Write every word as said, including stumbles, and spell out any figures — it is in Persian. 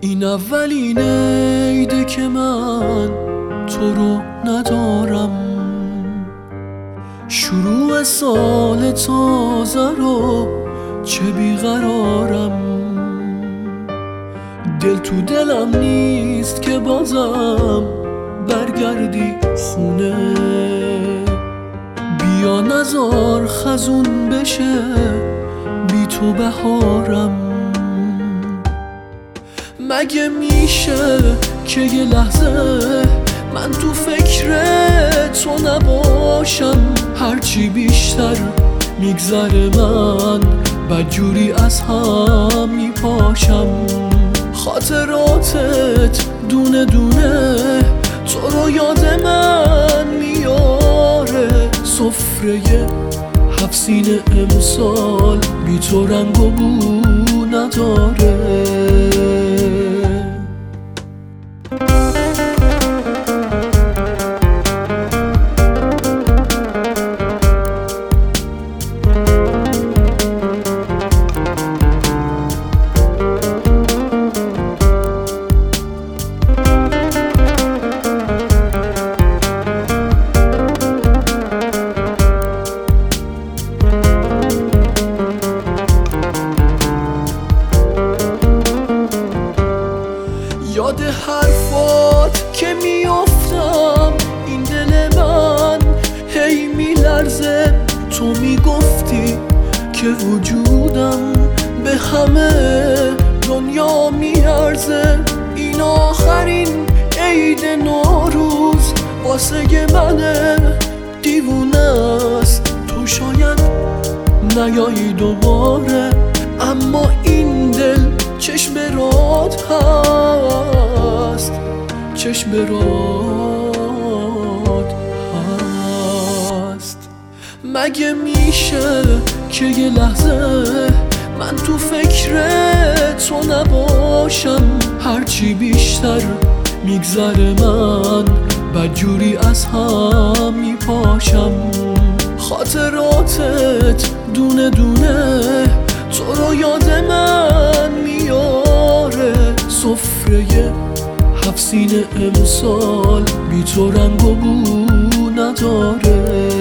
این اولین عیده که من تو رو ندارم، شروع سال تازه رو چه بیقرارم. دل تو دلم نیست که بازم برگردی خونه، بیا نزار خزون بشه بی تو بهارم. مگه میشه که یه لحظه من تو فکر تو نباشم؟ هرچی بیشتر میگذره من بدجوری از هم میپاشم. خاطراتت دونه دونه تو رو یاد من میاره، سفره هفت سین امسال بی تو رنگ و بو نداره. یاد حرفات که میافتم این دل من هی میلرزه. تو میگفتی که وجودم به همه دنیا میارزه. این آخرین عید نوروز واسه من دیوونه است. تو شاید نیایی دوباره، اما این دل چشم رات هست، چشم رات هست. مگه میشه که یه لحظه من تو فکر تو نباشم؟ هرچی بیشتر میگذره من بدجوری از هم میپاشم. خاطراتت دونه دونه تو رو یاد من میاره، سفره هفت سین امسال بی تو رنگ و بو نداره.